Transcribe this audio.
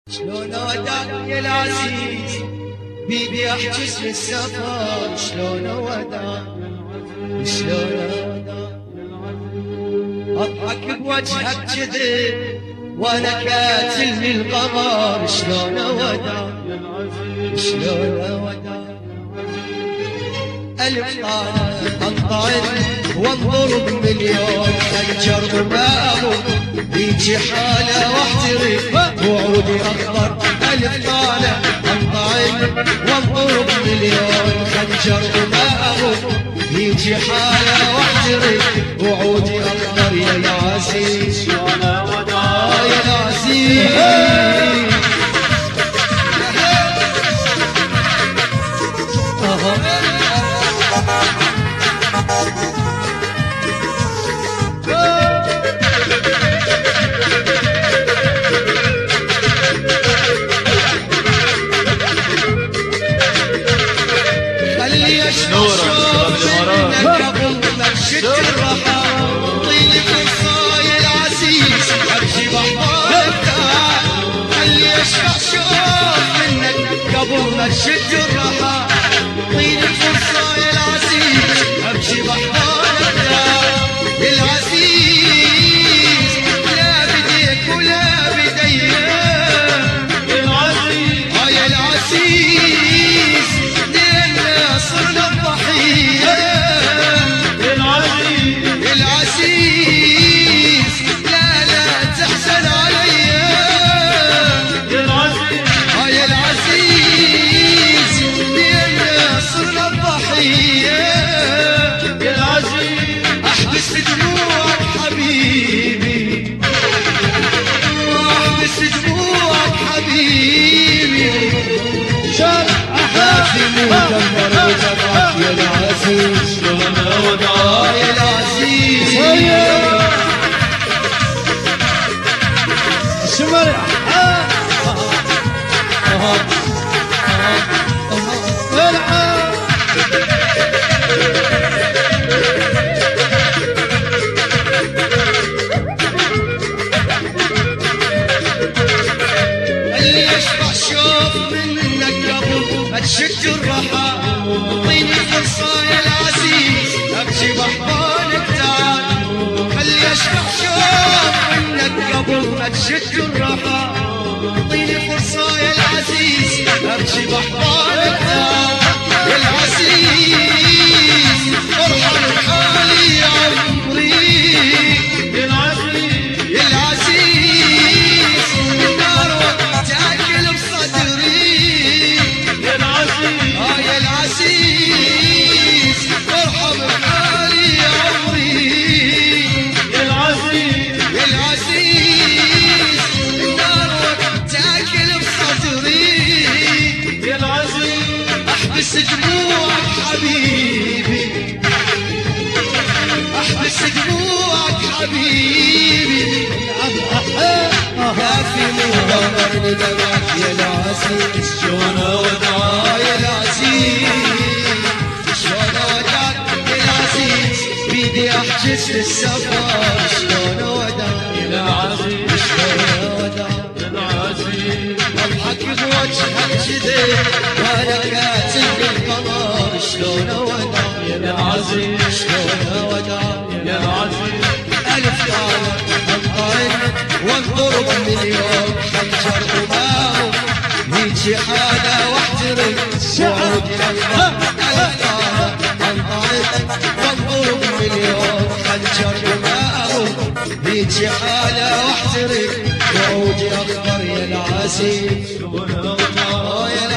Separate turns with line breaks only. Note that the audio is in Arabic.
شلون وداع يا العزيز بيدي احجز للسفر، شلون وداع شلون وداع اضحك بوجهك كذب وانا كاتلني القمر، شلون وداع شلون وداع ألف أنطعن وانضرب مليون خنجر وما أموت بيجي حالة واحترق وعودي أخضر. ألف طالع أنطعن وانضرب مليون خنجر وما أموت بيجي حالة واحترق وعودي أخضر. يا العزيز
شلون وداع
يا العزيز شد الرحى طيني فرصة يا العزيز أمشي بحضانك يا العزيز لا بديك ولا بدي
يا العزيز
يا العزيز لأننا صرنا الضحية
يا العزيز
يا العزيز لا تحزن علي
يا العزيز
يا العزيز صرنا الضحية
يا العزيز
احبس دموعك حبيبي احبس دموعك حبيبي خافي مدمر وجرحك يا العزيز
شلون وداع
يا العزيز
شمر
تشد الرحى اعطيني فرصة يا العزيز امشي بحضانك تعال خلي اشبع شوق منك قبل ما تشد الرحى اعطيني فرصة يا العزيز امشي بحضانك تعال يا العزيز ارحم حالي يا عمري
يا العزيز
يا العزيز النار تاكل بصدري
يا العزيز
يا العزيز ارحم حالي يا عمري
يا العزيز
يا العزيز النار تاكل بصدري
يا العزيز
احبس دموعك حبيبي احبس دموعك حبيبي كافي مدمر ندمك يا العزيز
شلون وداع
يا العزيز شلون وداع يا العزيز بيدي احجز للسفر شلون وداع
يا العزيز
شلون وداع
يا العزيز
اضحك بوجهك كذب وانا كاتب القمر شلون وداع
يا العزيز
شلون وداع
يا العزيز
ألف طالع أنطعن وانضرب مليون خنجر وماهو يجي حالة واحترق وعودي أكبر. ألف طالع أنطعن وانضرب مليون خنجر وماهو يجي حالة واحترق وعودي أكبر. يا العزيز
شلون وداع
يا